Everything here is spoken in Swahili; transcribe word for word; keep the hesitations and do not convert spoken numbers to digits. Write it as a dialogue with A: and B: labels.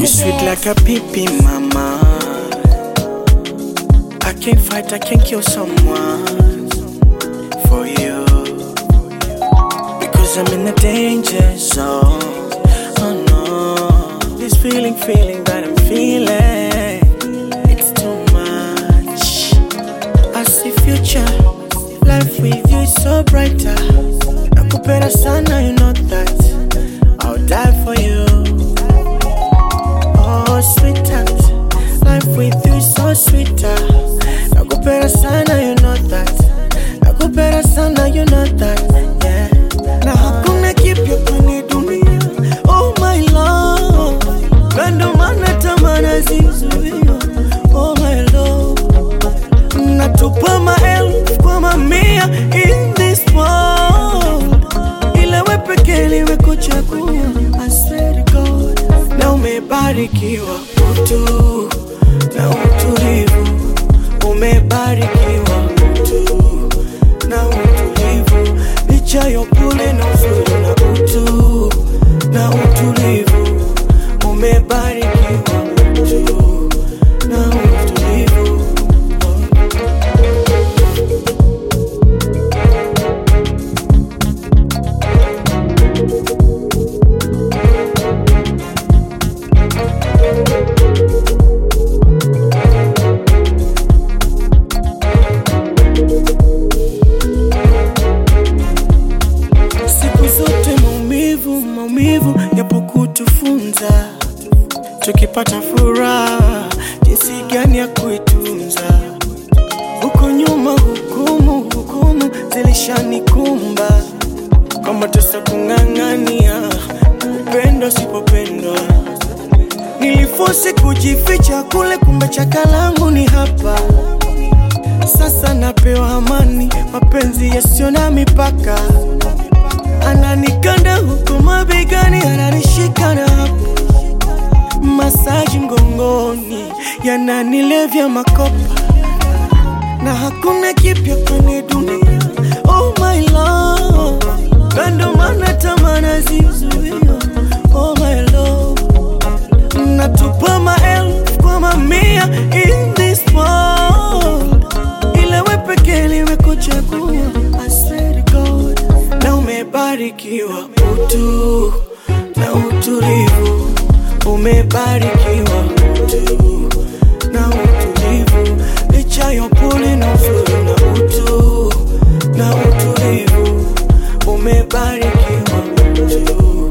A: sweet like a pipi, mama. I can't fight, I can't kill someone for you, because I'm in a danger zone. Oh no, this feeling, feeling that I'm feeling, it's too much. I see future, life with you is so brighter. Nakupenda sana, you know that I'll die for you. Oh sweetheart, life with you is so sweeter. Nakupenda sana, you know that. Nakupenda sana, you know that. Yeah. Na hakuna kipya kwenye dunia. Oh my love, kando mana tamana zizuia. Oh my love, natupa maelfu kwa mamia in this world. Ila we pekee liwe kuchagua. I swear to God, na umebarikiwa utu na utulivu. Umebarikiwa utu na utulivu. Licha ya upole na uzuri na utu na utulivu. Umebarikiwa utu na utulivu. Maumivu yapo kutufunza, tukipata furaha jinsi gani ya kuitunza. Huko nyuma hukumu, hukumu zilishanikumba, kama tusa kung'ang'ania upendo sipopendwa. Nilifosi kujificha kule, kumbe chakalangu ni hapa. Sasa napewa amani, mapenzi yasio na mipaka. Ananikanda huku mabegani, ananishika na hapo. Masaji mgongoni, yananilevya makopa. Na hakuna kipya kwenye dunia. Oh my love, kando mana tamana zizuia. Oh my love, natupa maelfu kwa mamia in this world. Ila we pekee liwe kuchagua. I swear to God, na umebarikiwa utu na utulivu. Umebarikiwa utu na utulivu. Licha ya upole na uzuri na utu na utulivu. Umebarikiwa utu